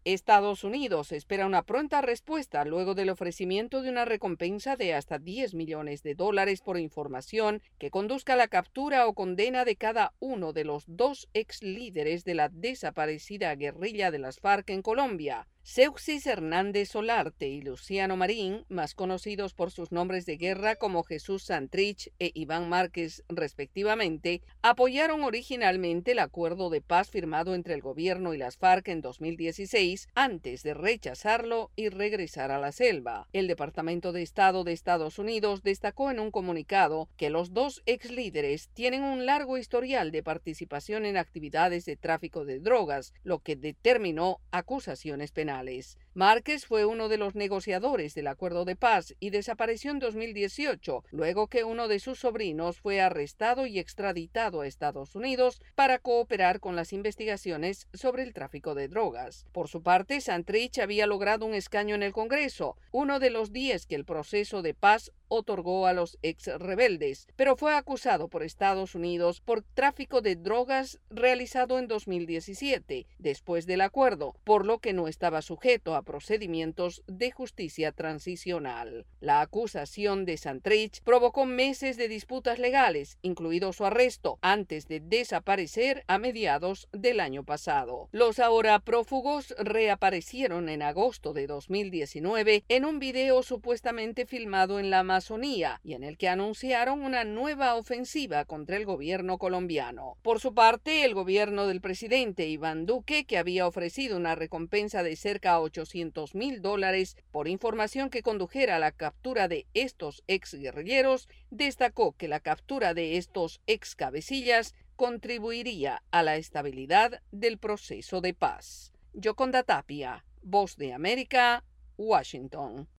Estados Unidos espera una pronta respuesta luego del ofrecimiento de una recompensa de hasta $10 millones por información que conduzca a la captura o condena de cada uno de los dos ex líderes de la desaparecida guerrilla de las FARC en Colombia. Seuxis Hernández Solarte y Luciano Marín, más conocidos por sus nombres de guerra como Jesús Santrich e Iván Márquez respectivamente, apoyaron originalmente el acuerdo de paz firmado entre el gobierno y las FARC en 2016 antes de rechazarlo y regresar a la selva. El Departamento de Estado de Estados Unidos destacó en un comunicado que los dos ex líderes tienen un largo historial de participación en actividades de tráfico de drogas, lo que determinó acusaciones penales. Márquez fue uno de los negociadores del acuerdo de paz y desapareció en 2018, luego que uno de sus sobrinos fue arrestado y extraditado a Estados Unidos para cooperar con las investigaciones sobre el tráfico de drogas. Por su parte, Santrich había logrado un escaño en el Congreso, uno de los 10 que el proceso de paz otorgó a los ex rebeldes, pero fue acusado por Estados Unidos por tráfico de drogas realizado en 2017, después del acuerdo, por lo que no estaba sujeto a procedimientos de justicia transicional. La acusación de Santrich provocó meses de disputas legales, incluido su arresto, antes de desaparecer a mediados del año pasado. Los ahora prófugos reaparecieron en agosto de 2019 en un video supuestamente filmado en la Amazonía y en el que anunciaron una nueva ofensiva contra el gobierno colombiano. Por su parte, el gobierno del presidente Iván Duque, que había ofrecido una recompensa de cerca a $800,000 por información que condujera a la captura de estos ex guerrilleros, destacó que la captura de estos ex cabecillas contribuiría a la estabilidad del proceso de paz. Yoconda Tapia, Voz de América, Washington.